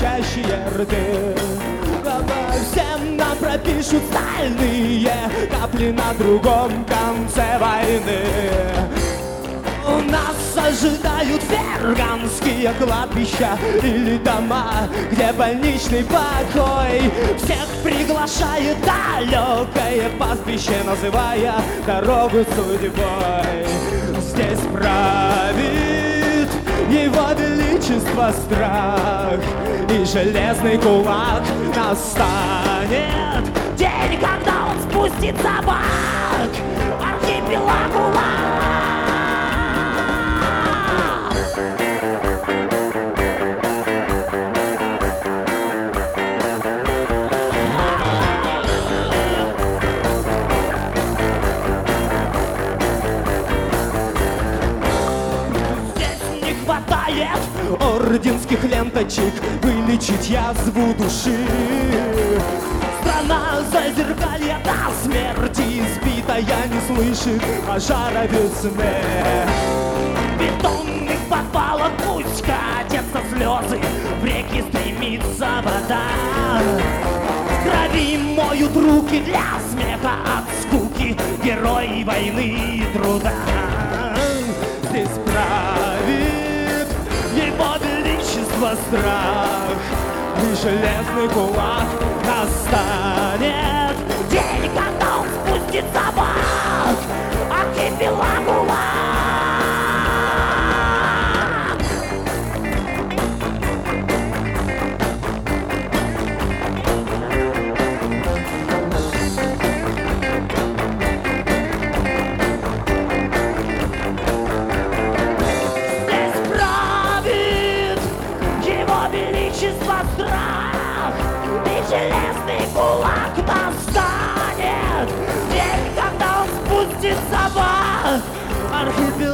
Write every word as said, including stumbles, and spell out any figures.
кричащие рты. Всем нам пропишут стальные капли на другом конце войны. Нас ожидают ферганские кладбища или дома, где больничный покой. Всех приглашает далекое пастбище, называя дорогу судьбой. Здесь правит его величество страх, и железный кулак настанет день, когда он спустит собак. Архипелаг ГУЛАГ. Орденских ленточек вылечить язву души. Страна зазеркалья до смерти избитая не слышит пожара весны. В бетонных подвалах пусть катятся слезы, в реки стремится вода. В крови моют руки для смеха от скуки герои войны и труда. Здесь правит его величество страх, и железный кулак настанет день, когда он спустит собак. Архипелаг ГУЛАГ. Страх, и железный кулак настанет день, когда он спустит собак. Архипелаг.